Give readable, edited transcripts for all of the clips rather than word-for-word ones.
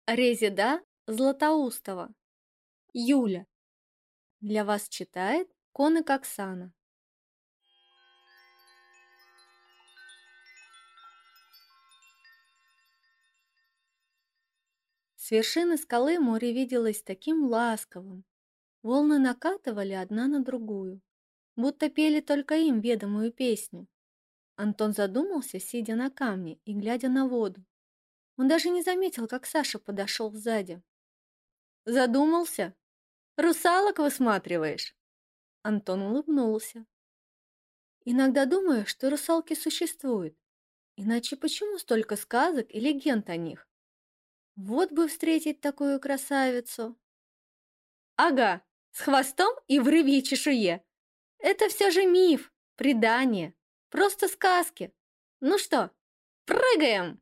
Резида Златоустова. Юля. Для вас читает Конек Оксана. С вершины скалы море виделось таким ласковым. Волны накатывали одна на другую, будто пели только им ведомую песню. Антон задумался, сидя на камне и глядя на воду. Он даже не заметил, как Саша подошел сзади. «Задумался? Русалок высматриваешь?» Антон улыбнулся. «Иногда думаю, что русалки существуют. Иначе почему столько сказок и легенд о них? Вот бы встретить такую красавицу!» «Ага, с хвостом и в рыбьей чешуе. Это все же миф, предание, просто сказки. Ну что, прыгаем!»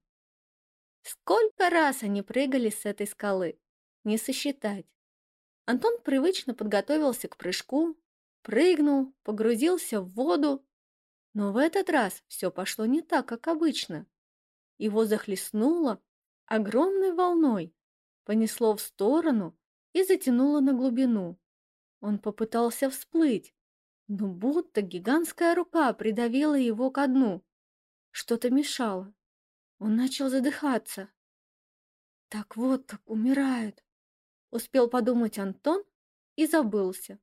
Сколько раз они прыгали с этой скалы, не сосчитать. Антон привычно подготовился к прыжку, прыгнул, погрузился в воду. Но в этот раз все пошло не так, как обычно. Его захлестнуло огромной волной, понесло в сторону и затянуло на глубину. Он попытался всплыть, но будто гигантская рука придавила его ко дну. Что-то мешало. Он начал задыхаться. Так вот, как умирают, успел подумать Антон и забылся.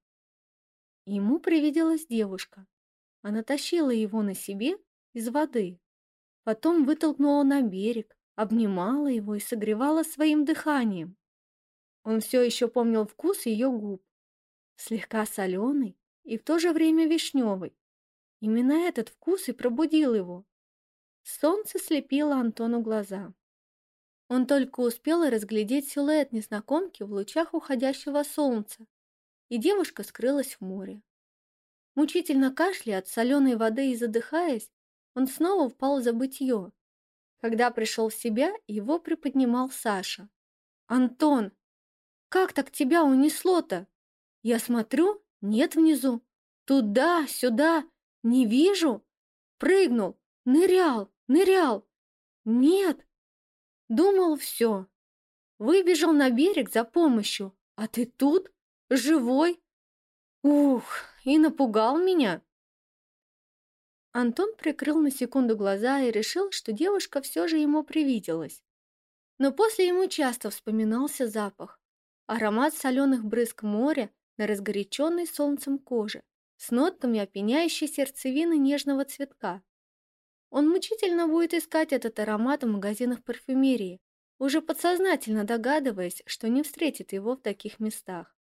Ему привиделась девушка. Она тащила его на себе из воды. Потом вытолкнула на берег, обнимала его и согревала своим дыханием. Он все еще помнил вкус ее губ, слегка соленый и в то же время вишневый. Именно этот вкус и пробудил его. Солнце слепило Антону глаза. Он только успел разглядеть силуэт незнакомки в лучах уходящего солнца, и девушка скрылась в море. Мучительно кашляя от соленой воды и задыхаясь, он снова впал в забытье. Когда пришел в себя, его приподнимал Саша. «Антон, как так тебя унесло-то? Я смотрю, нет внизу. Туда, сюда, не вижу. Прыгнул, нырял. Нет. Думал, все. Выбежал на берег за помощью. А ты тут, живой? Ух, и напугал меня». Антон прикрыл на секунду глаза и решил, что девушка все же ему привиделась. Но после ему часто вспоминался запах. Аромат соленых брызг моря на разгоряченной солнцем коже с нотками опьяняющей сердцевины нежного цветка. Он мучительно будет искать этот аромат в магазинах парфюмерии, уже подсознательно догадываясь, что не встретит его в таких местах.